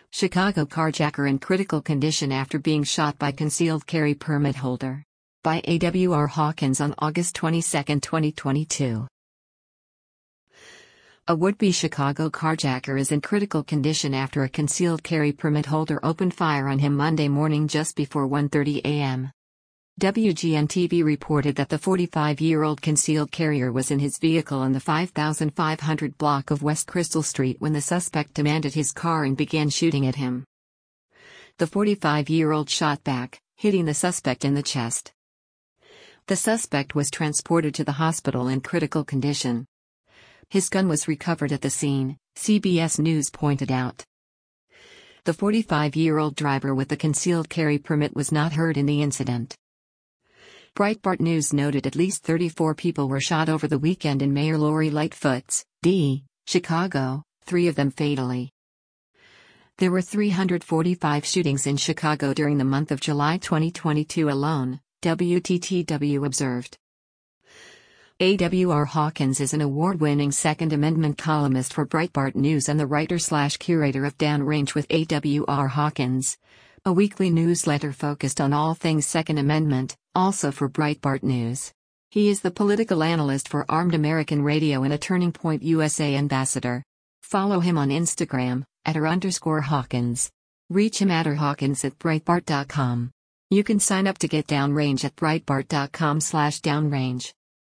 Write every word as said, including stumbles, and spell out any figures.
Chicago carjacker in critical condition after being shot by concealed carry permit holder. By A W R Hawkins on August twenty-second, twenty twenty-two. A would-be Chicago carjacker is in critical condition after a concealed carry permit holder opened fire on him Monday morning just before one thirty a m W G N T V reported that the forty-five-year-old concealed carrier was in his vehicle on the five thousand five hundred block of West Crystal Street when the suspect demanded his car and began shooting at him. The forty-five-year-old shot back, hitting the suspect in the chest. The suspect was transported to the hospital in critical condition. His gun was recovered at the scene, C B S News pointed out. The forty-five-year-old driver with the concealed carry permit was not hurt in the incident. Breitbart News noted at least thirty-four people were shot over the weekend in Mayor Lori Lightfoot's D. Chicago, three of them fatally. There were three hundred forty-five shootings in Chicago during the month of July twenty twenty-two alone, W T T W observed. A W R Hawkins is an award-winning Second Amendment columnist for Breitbart News and the writer-slash-curator of Downrange with A W R Hawkins, a weekly newsletter focused on all things Second Amendment, also for Breitbart News. He is the political analyst for Armed American Radio and a Turning Point U S A ambassador. Follow him on Instagram, at r underscore Hawkins. Reach him at r Hawkins at Breitbart dot com. You can sign up to get Downrange at Breitbart dot com slash Downrange.